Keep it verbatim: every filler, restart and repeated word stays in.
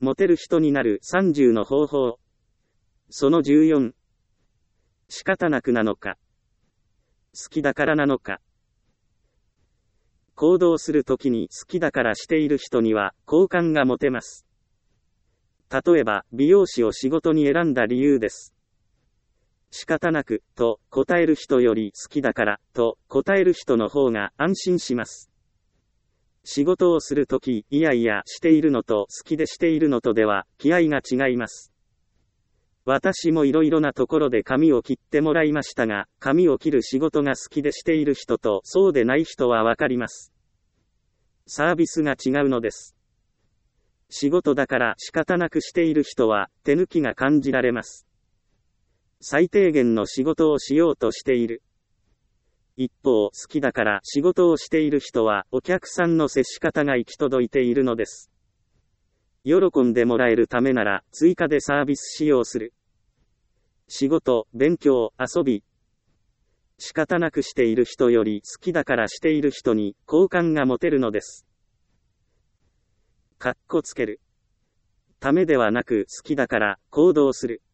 モテる人になるさんじゅうの方法。そのじゅうよん。仕方なくなのか。好きだからなのか。行動するときに好きだからしている人には好感が持てます。例えば、美容師を仕事に選んだ理由です。仕方なく、と答える人より好きだから、と答える人の方が安心します。仕事をするとき、いやいやしているのと好きでしているのとでは、気合が違います。私もいろいろなところで髪を切ってもらいましたが、髪を切る仕事が好きでしている人とそうでない人はわかります。サービスが違うのです。仕事だから仕方なくしている人は手抜きが感じられます。最低限の仕事をしようとしている。一方、好きだから仕事をしている人はお客さんの接し方が行き届いているのです。喜んでもらえるためなら追加でサービス使用する。仕事、勉強、遊び。仕方なくしている人より好きだからしている人に好感が持てるのです。かっこつける。ためではなく好きだから行動する。